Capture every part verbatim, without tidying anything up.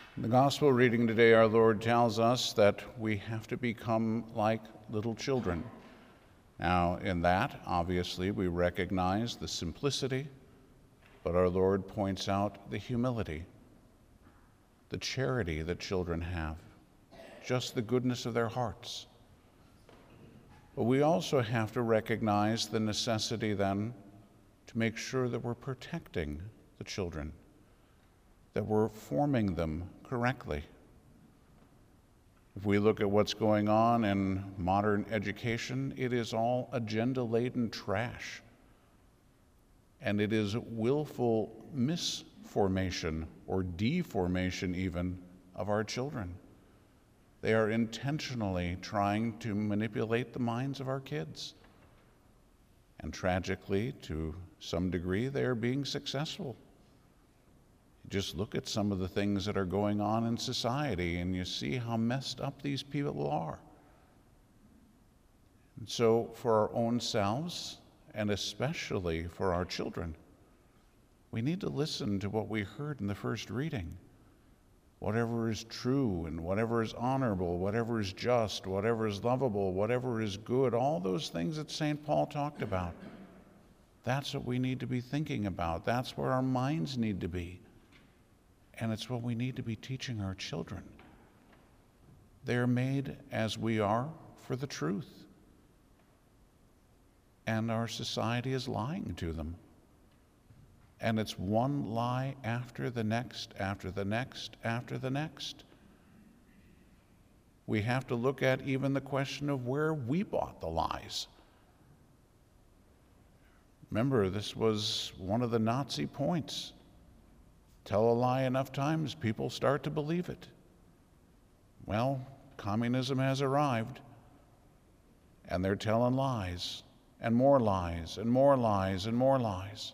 In the gospel reading today, our Lord tells us that we have to become like little children. Now, in that, obviously, we recognize the simplicity, but our Lord points out the humility, the charity that children have, just the goodness of their hearts. But we also have to recognize the necessity then to make sure that we're protecting the children, that we're forming them correctly. If we look at what's going on in modern education, it is all agenda-laden trash. And it is willful misformation or deformation even of our children. They are intentionally trying to manipulate the minds of our kids. And tragically, to some degree, they are being successful. Just look at some of the things that are going on in society and you see how messed up these people are. And so for our own selves, and especially for our children, we need to listen to what we heard in the first reading. Whatever is true and whatever is honorable, whatever is just, whatever is lovable, whatever is good, all those things that Saint Paul talked about. That's what we need to be thinking about. That's where our minds need to be. And it's what we need to be teaching our children. They are made as we are for the truth. And our society is lying to them. And it's one lie after the next, after the next, after the next. We have to look at even the question of where we bought the lies. Remember, this was one of the Nazi points. Tell a lie enough times, people start to believe it. Well, communism has arrived, and they're telling lies, and more lies, and more lies, and more lies.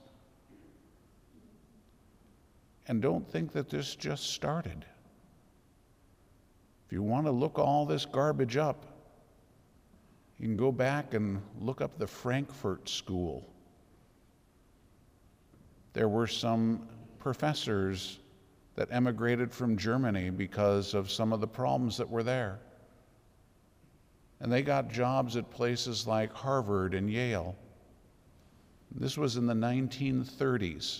And don't think that this just started. If you want to look all this garbage up, you can go back and look up the Frankfurt School. There were some professors that emigrated from Germany because of some of the problems that were there. And they got jobs at places like Harvard and Yale. This was in the nineteen thirties.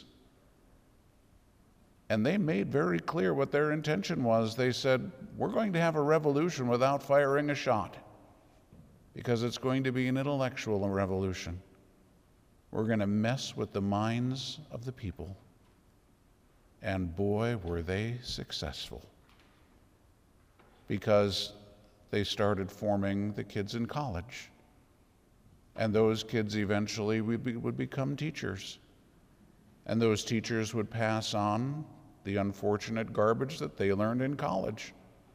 And they made very clear what their intention was. They said, we're going to have a revolution without firing a shot, because it's going to be an intellectual revolution. We're going to mess with the minds of the people. And boy, were they successful, because they started forming the kids in college. And those kids eventually would, be, would become teachers. And those teachers would pass on the unfortunate garbage that they learned in college.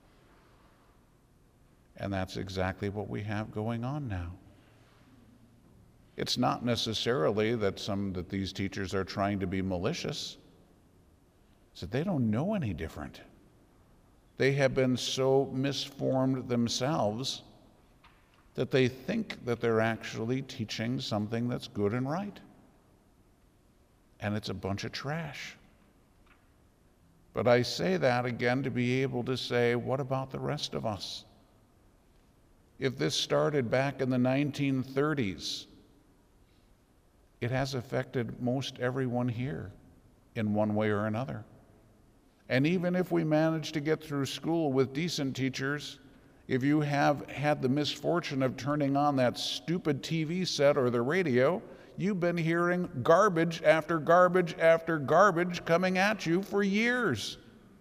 And that's exactly what we have going on now. It's not necessarily that some that these teachers are trying to be malicious. So they don't know any different. They have been so misformed themselves that they think that they're actually teaching something that's good and right. And it's a bunch of trash. But I say that again to be able to say, what about the rest of us? If this started back in the nineteen thirties, it has affected most everyone here in one way or another. And even if we manage to get through school with decent teachers, if you have had the misfortune of turning on that stupid T V set or the radio, you've been hearing garbage after garbage after garbage coming at you for years.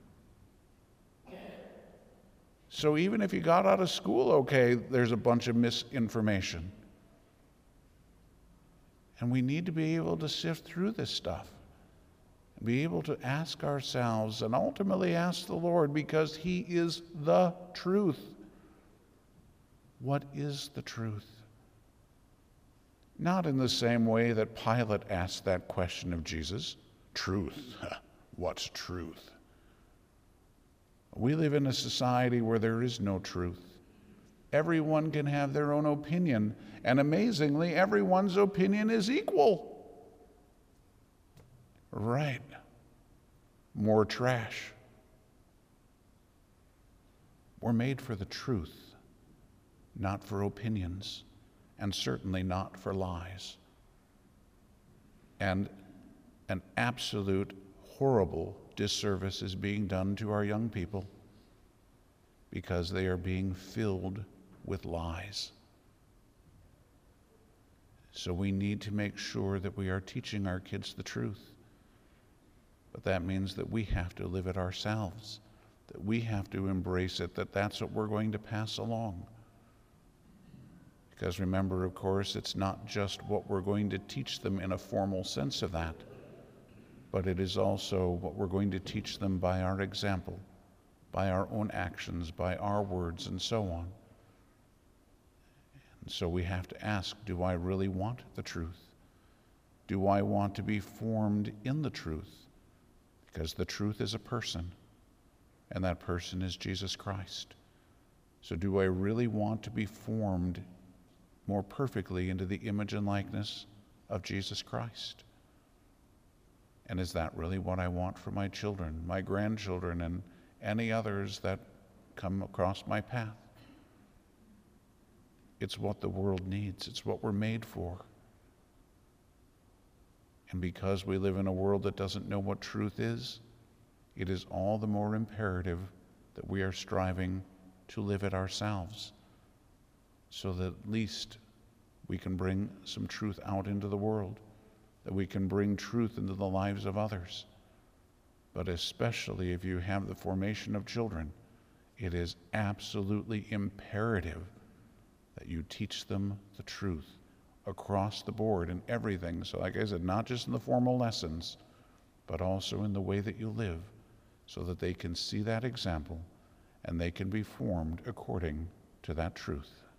So even if you got out of school okay, there's a bunch of misinformation. And we need to be able to sift through this stuff. Be able to ask ourselves and ultimately ask the Lord, because He is the truth. What is the truth? Not in the same way that Pilate asked that question of Jesus. Truth. What's truth? We live in a society where there is no truth. Everyone can have their own opinion, and amazingly, everyone's opinion is equal. Right. More trash. We're made for the truth, not for opinions, and certainly not for lies. And an absolute horrible disservice is being done to our young people because they are being filled with lies. So we need to make sure that we are teaching our kids the truth. But that means that we have to live it ourselves, that we have to embrace it, that that's what we're going to pass along. Because remember, of course, it's not just what we're going to teach them in a formal sense of that, but it is also what we're going to teach them by our example, by our own actions, by our words, and so on. And so we have to ask, do I really want the truth? Do I want to be formed in the truth? Because the truth is a person, and that person is Jesus Christ. So do I really want to be formed more perfectly into the image and likeness of Jesus Christ? And is that really what I want for my children, my grandchildren, and any others that come across my path? It's what the world needs. It's what we're made for. And because we live in a world that doesn't know what truth is, it is all the more imperative that we are striving to live it ourselves, so that at least we can bring some truth out into the world, that we can bring truth into the lives of others. But especially if you have the formation of children, it is absolutely imperative that you teach them the truth across the board in everything. So like I said, not just in the formal lessons, but also in the way that you live, so that they can see that example and they can be formed according to that truth.